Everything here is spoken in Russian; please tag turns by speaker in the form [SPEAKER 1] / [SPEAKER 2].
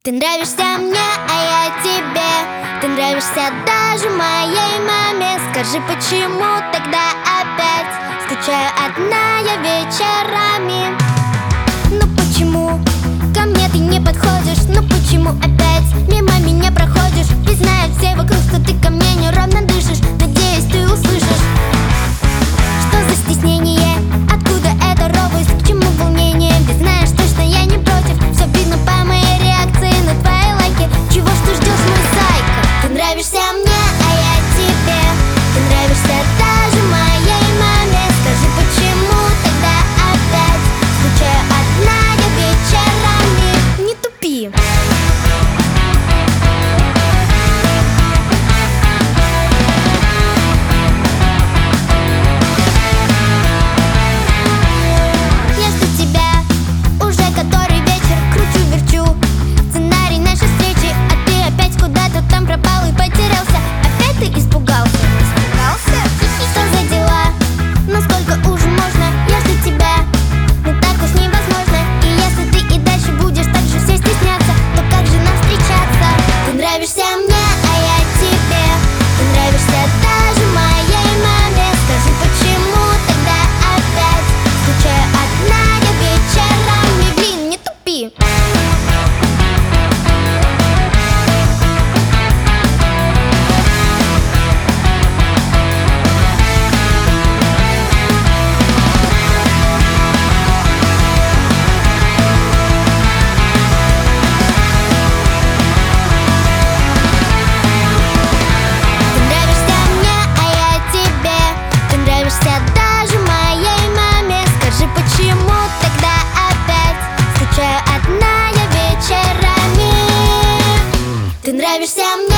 [SPEAKER 1] Ты нравишься мне, а я тебе. Ты нравишься даже моей маме. Скажи, почему тогда опять скучаю одна я вечерами? Ну почему ко мне ты не подходишь? Ну почему опять мимо меня проходишь? Ведь знают все вокруг, что ты ко мне неровно дышишь. Надеюсь, ты услышишь. Что за стеснение? Откуда эта робость? К чему волнение? Ведь знаешь точно, я не против. Все видно по моей реакции на твои лайки. Чего ж ты ждешь, мой зайка? Ты нравишься мне, а я тебе. Ты нравишься даже моей маме. Скажи, почему тогда опять скучаю одна я вечерами? Не тупи. Нравишься мне, а я тебе. Ты нравишься даже моей маме. Скажи, почему тогда опять скучаю одна я вечерами? Блин, не тупи. Ты нравишься мне.